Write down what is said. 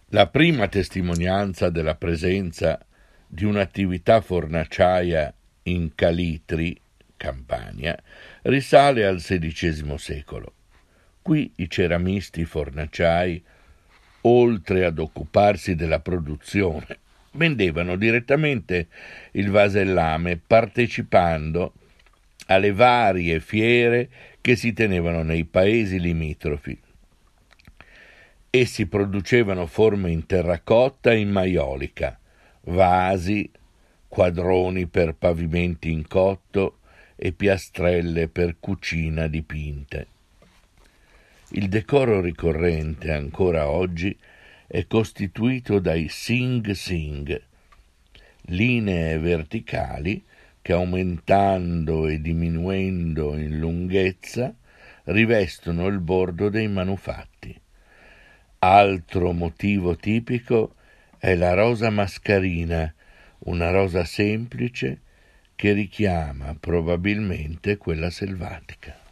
La prima testimonianza della presenza di un'attività fornaciaia in Calitri, Campania, risale al XVI secolo. Qui i ceramisti fornaciai, oltre ad occuparsi della produzione, vendevano direttamente il vasellame partecipando alle varie fiere che si tenevano nei paesi limitrofi. Essi producevano forme in terracotta e in maiolica, vasi, quadroni per pavimenti in cotto e piastrelle per cucina dipinte. Il decoro ricorrente ancora oggi è costituito dai Sing Sing, linee verticali che aumentando e diminuendo in lunghezza rivestono il bordo dei manufatti. Altro motivo tipico è la rosa mascarina, una rosa semplice che richiama probabilmente quella selvatica.